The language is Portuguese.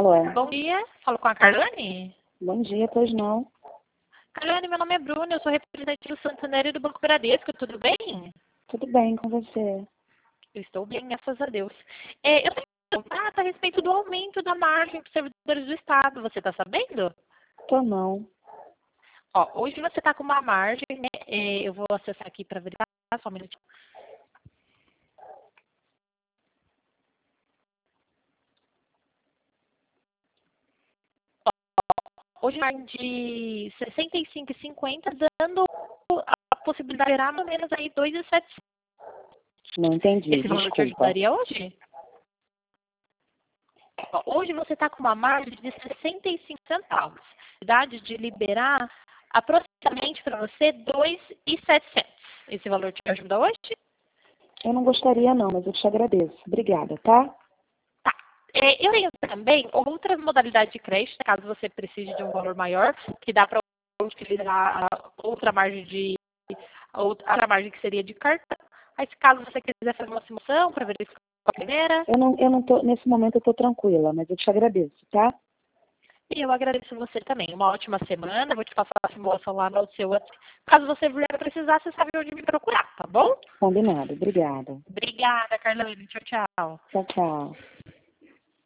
Alô? Bom dia, falo com a Carlane. Bom dia, pois não. Carlane, meu nome é Bruna, eu sou representante do Santander e do Banco Bradesco, tudo bem? Tudo bem com você? Eu estou bem, graças a Deus. Eu tenho perguntado a respeito do aumento da margem para os servidores do Estado, você está sabendo? Tô não. Ó, hoje você está com uma margem, né? Eu vou acessar aqui para verificar, só um minutinho. Hoje margem de 65,50, dando a possibilidade de gerar mais ou menos aí 2,700. Não entendi, Esse valor te desculpa. ajudaria hoje? Hoje você está com uma margem de 65 centavos. Idade de liberar aproximadamente para você 2.700. Esse valor te ajuda hoje? Eu não gostaria não, mas eu te agradeço. Obrigada, tá? Tá. Eu tenho também outras modalidades de crédito, caso você precise de um valor maior, que dá para utilizar outra margem que seria de cartão. Aí, se caso você quiser fazer uma simulação para verificar a primeira. Eu não tô, nesse momento eu tô tranquila, mas eu te agradeço, tá? E eu agradeço você também. Uma ótima semana. Vou te passar a simulação lá no seu WhatsApp. Caso você vier precisar, você sabe onde me procurar, tá bom? Combinado, obrigada. Obrigada, Carlane. Tchau, tchau. Tchau, tchau.